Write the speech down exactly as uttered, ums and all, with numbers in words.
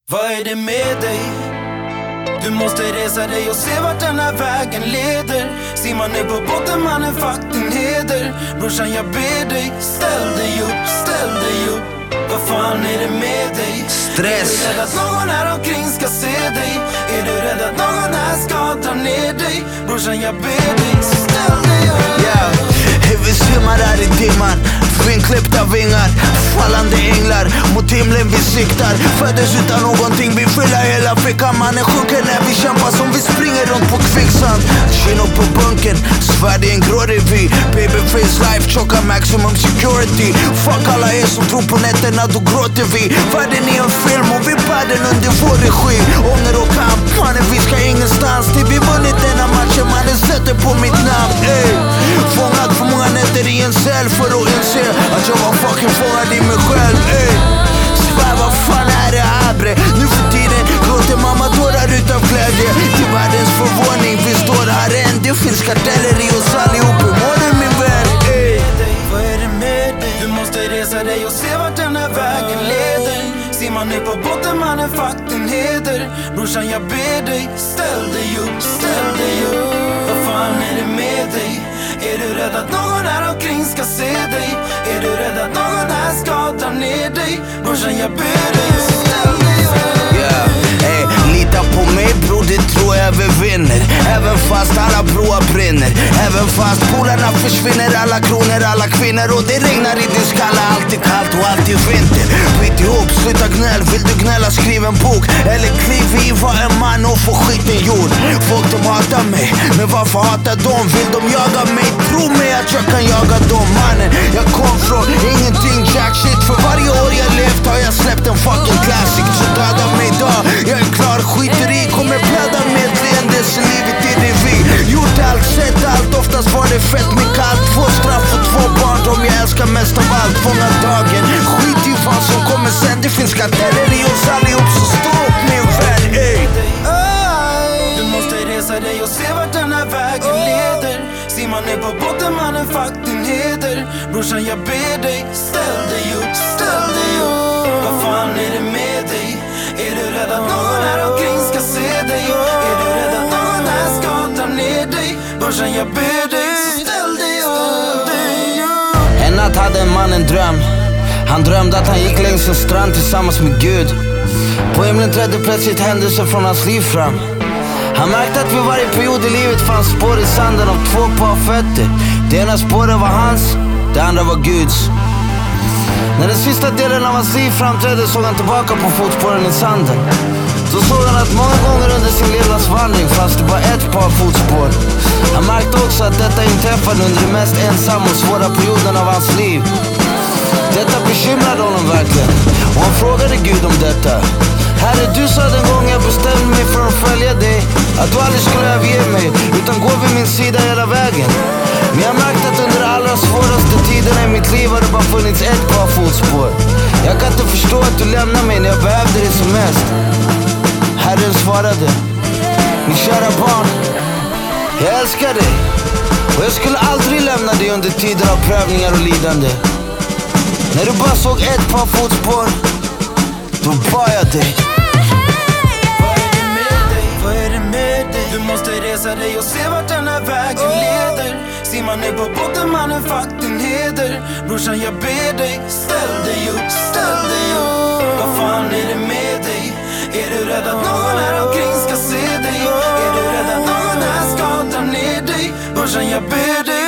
Vad är det med dig? Du måste resa dig och se vart den här vägen leder. Ser man nu på botten, mannen, fuck din heder. Brorsan, jag ber dig, ställ dig upp, ställ dig upp. Vad fan är det med dig? Stress. Är du rädd att någon här omkring ska se dig? Är du rädd att någon här ska dra ner dig? Brorsan, jag ber dig, ställ dig upp. Yeah. Vi svimmar här i dimman, vinklippta vingar, fallande änglar, mot himlen vi siktar. Föddes utan någonting, vi fyller hela fickan. Mannen sjunker när vi kämpar som vi springer runt på kvicksand. Kino på bunken, svärd i en grå revy. Babyface life, tjocka maximum security. Fuck alla er som tror på nätterna, då gråter vi. Världen är en film och vi bär den under vår regi. Ånger och kamp, mannen vi ska ingenstans. Till vi vunnit denna matchen, mannen sätter på mitt namn. Ey, fångad för många nätter i en cell för att inse att jag var fucking fångad i mig själv. Ey, svär, vad fan är det här bre? Nu för tiden gråter mamma tårar utav glädje. Till världens förvåning, vi står här än. Det finns karteller i oss allihop. Hur mår du min vän? Ey, vad är det med dig? Du måste resa dig och se vart den här vägen leder. Ser man nu på botten, mannen, fuck din heder. Brorsan, jag ber dig, ställ dig upp, ställ dig upp. Vad fan är det med dig? Är du rädd att någon här omkring ska se dig? Är du rädd att någon här ska dra ner dig? Brorsan, jag ber dig, ställ dig upp. yeah. Hey, lita på mig bror, det tror jag vi vinner. Även fast alla broar brinner, även fast polarna försvinner. Alla kronor, alla kvinnor och det regnar i din skalla. Allt är kallt och allt är vinter. Bit ihop, sluta gnäll. Vill du gnälla, skriv en bok. Eller kliv i, var en man och få skiten gjord. Folk de hatar mig, men varför hatar de? Vill de jaga mig? Tro mig att jag kan jaga dem. Mannen, jag kom från ingenting, jack shit. För varje år jag levt har jag släppt en fucking classic. Så döda mig idag, jag är klar, skiter i. Kommer blöda med ett leende, så livet är det vi. Gjort allt, sett allt, oftast var det fett med kallt. Två straff och två barn, de jag älskar mest av allt. Fånga dagen, skit i vad som kommer sen. Det finns karteller i oss allihop, så stå upp min vän. Ey, du måste resa dig och se vart den här vägen leder. Ser man ner på botten, mannen, fuck din heder. Brorsan, jag ber dig, ställ dig upp, ställ dig upp. Vad fan är det med dig? Är du rädd att någon här omkring ska se dig? Är du rädd att någon här ska dra ner dig? Brorsan, jag ber dig, ställ dig upp. en natt hade en man en dröm. Han drömde att han gick längs en strand tillsammans med Gud. På himlen trädde plötsligt händelser från hans liv fram. Han märkte att vid varje period i livet fanns spår i sanden av två par fötter. Det ena spåret var hans, det andra var Guds. När den sista delen av hans liv framträdde såg han tillbaka på fotspåren i sanden. Så såg han att många gånger under sin levnadsvandring fanns det bara ett par fotspår. Han märkte också att detta inträffade under den mest ensamma och svåra perioden av hans liv. Detta bekymrade honom verkligen, och han frågade Gud om detta. Herre, du sa den gång jag bestämde mig för att följa dig att du aldrig skulle överge mig, utan gå vid min sida hela vägen. Men jag märkte att under de allra svåraste tiderna i mitt liv har det bara funnits ett par fotspår. Jag kan inte förstå att du lämnar mig när jag behövde dig som mest. Herren svarade: min kära barn, jag älskar dig, och jag skulle aldrig lämna dig under tider av prövningar och lidande. När du bara såg ett par fotspår, då bad jag dig. Vad är det med dig? Vad är det med dig? Du måste resa dig och se vart den här vägen leder. Ser man nu på botten, mannen, fuck din heder. Brorsan, jag ber dig, ställ dig upp, ställ dig upp. Vad fan är det med dig? Är du rädd att någon här omkring ska se dig? Är du rädd att någon här ska dra ner dig? Brorsan, jag ber dig.